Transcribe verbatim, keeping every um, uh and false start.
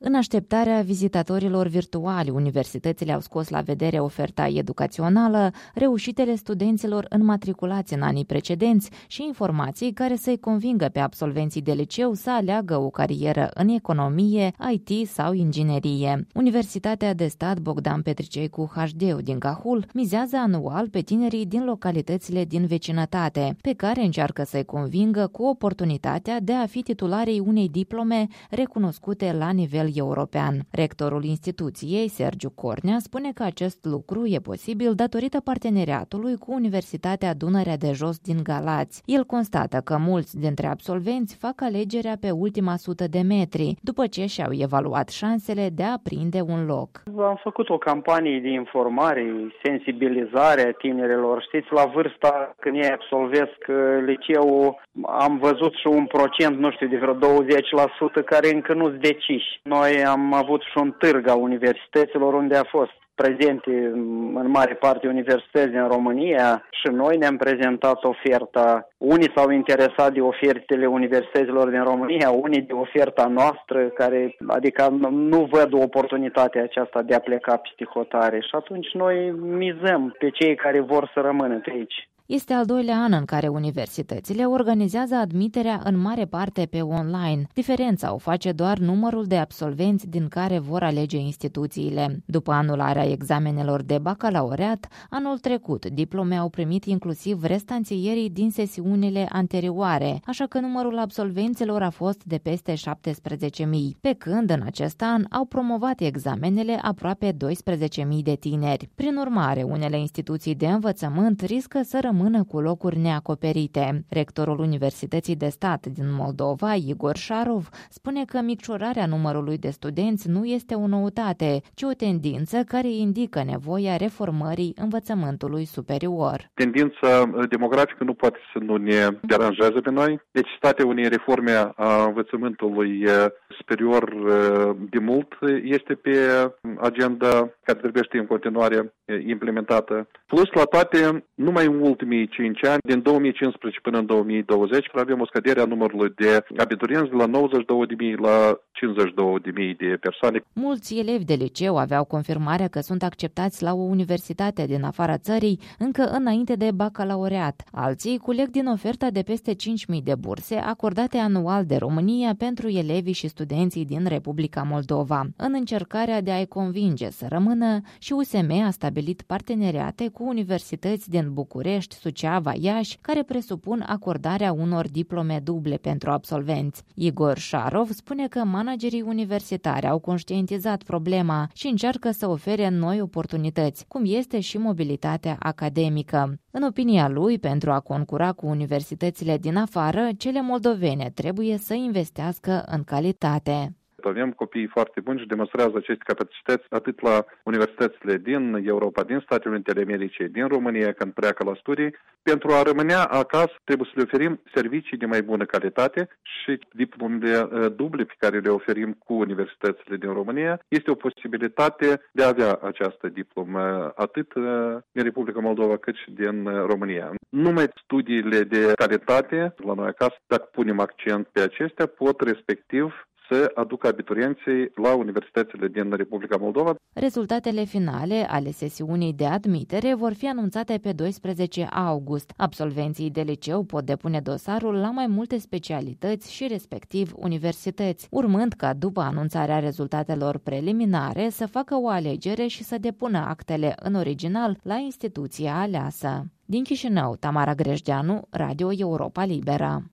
În așteptarea vizitatorilor virtuali, universitățile au scos la vedere oferta educațională, reușitele studenților înmatriculați în anii precedenți și informații care să-i convingă pe absolvenții de liceu să aleagă o carieră în economie, I T sau inginerie. Universitatea de Stat Bogdan Petricei cu H D din Cahul mizează anual pe tinerii din localitățile din vecinătate, pe care încearcă să-i convingă cu oportunitatea de a fi titularii unei diplome recunoscute la nivel european. Rectorul instituției, Sergiu Cornea, spune că acest lucru e posibil datorită parteneriatului cu Universitatea Dunărea de Jos din Galați. El constată că mulți dintre absolvenți fac alegerea pe ultima sută de metri, după ce și-au evaluat șansele de a prinde un loc. Am făcut o campanie de informare, sensibilizare a tinerilor. Știți, la vârsta când ei absolvesc liceul, am văzut și un procent, nu știu, de vreo douăzeci la sută care încă nu-s deciși. Noi am avut și un târg a universităților unde a fost prezente în mare parte universități din România și noi ne-am prezentat oferta. Unii s-au interesat de ofertele universităților din România, unii de oferta noastră, care, adică nu văd oportunitatea aceasta de a pleca peste hotare și atunci noi mizăm pe cei care vor să rămână pe aici. Este al doilea an în care universitățile organizează admiterea în mare parte pe online. Diferența o face doar numărul de absolvenți din care vor alege instituțiile. După anularea examenelor de bacalaureat, anul trecut diplome au primit inclusiv restanțierii din sesiunile anterioare, așa că numărul absolvenților a fost de peste șaptesprezece mii, pe când în acest an au promovat examenele aproape doisprezece mii de tineri. Prin urmare, unele instituții de învățământ riscă să rămână rămână cu locuri neacoperite. Rectorul Universității de Stat din Moldova, Igor Șarov, spune că micșorarea numărului de studenți nu este o noutate, ci o tendință care indică nevoia reformării învățământului superior. Tendința demografică nu poate să nu ne deranjeze pe noi. Necesitatea unei reforme a învățământului superior de mult este pe agenda care trebuie în continuare implementată. Plus la toate, numai în ultimii cinci ani, din două mii cincisprezece până în două mii douăzeci, avem o scădere a numărului de abiturienți de la nouăzeci și două de mii la cincizeci și două de mii de persoane. Mulți elevi de liceu aveau confirmarea că sunt acceptați la o universitate din afara țării încă înainte de bacalaureat. Alții culeg din oferta de peste cinci mii de burse acordate anual de România pentru elevii și studenții din Republica Moldova. În încercarea de a-i convinge să rămână, și U S M a stabilit parteneriate cu universități din București, Suceava, Iași, care presupun acordarea unor diplome duble pentru absolvenți. Igor Șarov spune că managerii universitari au conștientizat problema și încearcă să ofere noi oportunități, cum este și mobilitatea academică. În opinia lui, pentru a concura cu universitățile din afară, cele moldovene trebuie să investească în calitate. Avem copii foarte buni și demonstrează aceste capacități atât la universitățile din Europa, din Statele Unite ale Americii, din România, când pleacă la studii. Pentru a rămâne acasă, trebuie să le oferim servicii de mai bună calitate și diplomele duble pe care le oferim cu universitățile din România este o posibilitate de a avea această diplomă atât din Republica Moldova cât și din România. Numai studiile de calitate la noi acasă, dacă punem accent pe acestea, pot respectiv să aducă abiturienții la universitățile din Republica Moldova. Rezultatele finale ale sesiunii de admitere vor fi anunțate pe doisprezece august. Absolvenții de liceu pot depune dosarul la mai multe specialități și respectiv universități, urmând ca după anunțarea rezultatelor preliminare să facă o alegere și să depună actele în original la instituția aleasă. Din Chișinău, Tamara Grejdeanu, Radio Europa Liberă.